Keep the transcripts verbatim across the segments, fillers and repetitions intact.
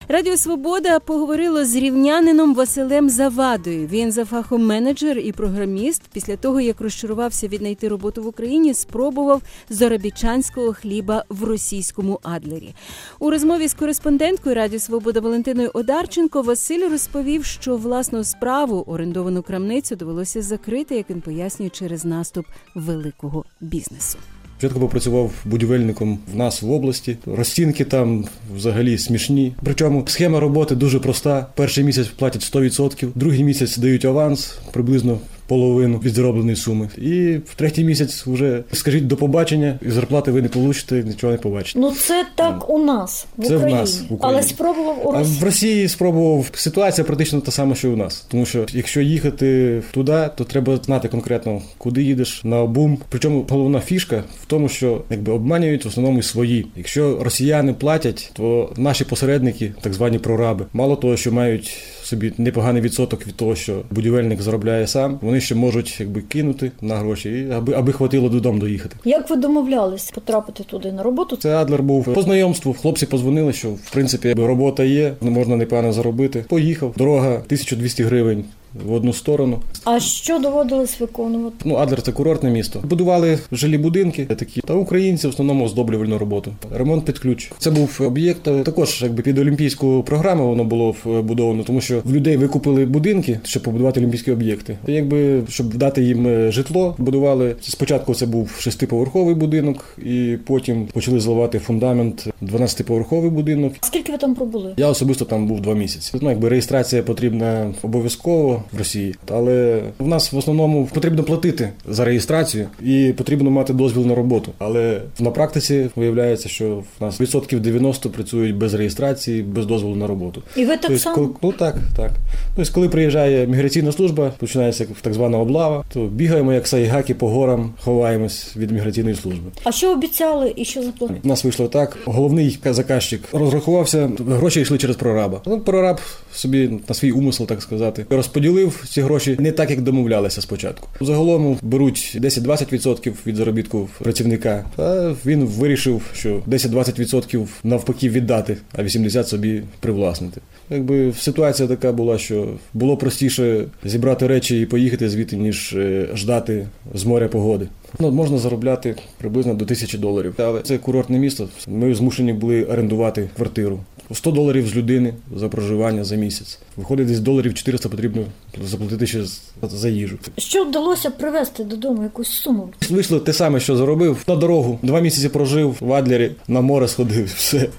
Радіо «Свобода» поговорило з рівнянином Василем Завадою. Він за фахом менеджер і програміст. Після того, як розчарувався віднайти роботу в Україні, спробував заробітчанського хліба в російському Адлері. У розмові з кореспонденткою Радіо «Свобода» Валентиною Одарченко Василь розповів, що власну справу, орендовану крамницю, довелося закрити, як він пояснює, через наступ великого бізнесу. Спочатку попрацював будівельником в нас в області. Розцінки там взагалі смішні. Причому схема роботи дуже проста. Перший місяць платять сто відсотків, другий місяць дають аванс, приблизно половину від заробленої суми. І в третій місяць вже скажіть до побачення, і зарплати ви не получите, нічого не побачите. Ну це так у нас, в це Україні. В нас, в Україні. Але спробував у Росії. А в Росії спробував. Ситуація практично та сама, що і у нас. Тому що якщо їхати туди, то треба знати конкретно, куди їдеш, на обум. Причому головна фішка в тому, що якби обманюють в основному свої. Якщо росіяни платять, то наші посередники, так звані прораби, мало того, що мають собі непоганий відсоток від того, що будівельник заробляє сам, вони ще можуть якби кинути на гроші, аби аби хватило додому доїхати. Як ви домовлялись потрапити туди на роботу? Це Адлер був по знайомству. Хлопці подзвонили, що в принципі робота є, можна непогано заробити. Поїхав. Дорога тисяча двісті гривень в одну сторону. А що доводилось виконувати? Ну, Адлер – це курортне місто. Будували жилі будинки такі, та українці в основному оздоблювальну роботу. Ремонт під ключ. Це був об'єкт, також якби під олімпійську програму воно було вбудовано, тому що в людей викупили будинки, щоб побудувати олімпійські об'єкти. І якби, щоб дати їм житло, будували. Спочатку це був шестиповерховий будинок, і потім почали заливати фундамент дванадцятиповерховий будинок. Скільки ви там пробули? Я особисто там був два місяці. Ну, якби реєстрація потрібна обов'язково в Росії, але в нас в основному потрібно платити за реєстрацію і потрібно мати дозвіл на роботу. Але на практиці виявляється, що в нас відсотків дев'яносто працюють без реєстрації, без дозволу на роботу. І ви так тобто, само? Коли, ну так, так. Тобто, коли приїжджає міграційна служба, починається так звана облава, то бігаємо як сайгаки по горам, ховаємось від міграційної служби. А що обіцяли і що заплатили? У нас вийшло так. Головний заказчик розрахувався, гроші йшли через прораба. Ну, прораб собі на свій умисел, так сказати, розподілив ці гроші не так, як домовлялися спочатку. Загалом беруть десять-двадцять відсотків від заробітку працівника, а він вирішив, що десять-двадцять відсотків навпаки віддати, а вісімдесят відсотків собі привласнити. Якби ситуація така була, що було простіше зібрати речі і поїхати звідти, ніж ждати з моря погоди. Ну, можна заробляти приблизно до тисячі доларів. Але це курортне місто, ми змушені були орендувати квартиру. сто доларів з людини за проживання за місяць. Виходить, десь доларів чотириста потрібно заплатити ще за їжу. Що вдалося привезти додому, якусь суму? Вийшло те саме, що заробив. На дорогу. Два місяці прожив в Адлері, на море сходив, все.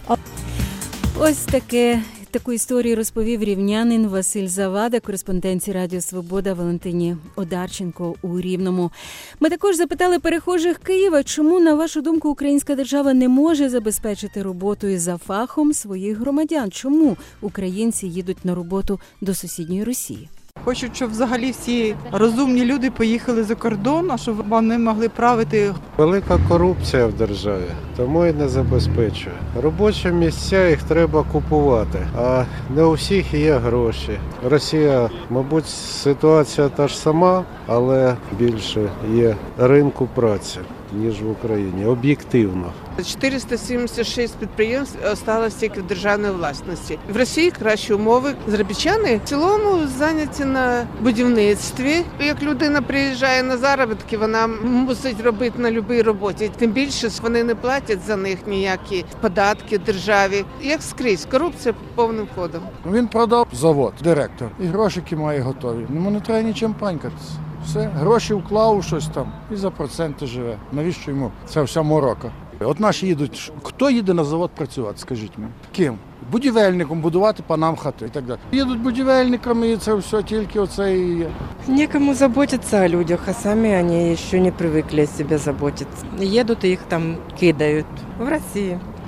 Ось таке. Таку історію розповів рівнянин Василь Завада, кореспонденції Радіо «Свобода» Валентині Одарченко у Рівному. Ми також запитали перехожих Києва, чому, на вашу думку, українська держава не може забезпечити роботою за фахом своїх громадян? Чому українці їдуть на роботу до сусідньої Росії? Хочуть, щоб взагалі всі розумні люди поїхали за кордон, а щоб вони могли правити. Велика корупція в державі, тому і не забезпечує. Робочі місця їх треба купувати, а не у всіх є гроші. Росія, мабуть, ситуація та ж сама, але більше є ринку праці, ніж в Україні, об'єктивно. чотириста сімдесят шість підприємств залишилось тільки в державній власності. В Росії кращі умови. Заробітчани в цілому зайняті на будівництві. Як людина приїжджає на заробітки, вона мусить робити на будь-якій роботі. Тим більше вони не платять за них ніякі податки державі. Як скрізь, корупція повним ходом. Він продав завод, директор, і грошики має готові. Йому не треба нічим панькатися. Все, гроші вклав у щось там і за проценти живе. Навіщо йому ця вся морока? От наші їдуть, хто їде на завод працювати, скажіть мені? Ким? Будівельником, будувати панам хати і так далі. Їдуть будівельниками і це все тільки оце і є. Некому заботиться о людях, а самі вони ще не привикли о себе заботитися. Їдуть і їх там кидають в Росії.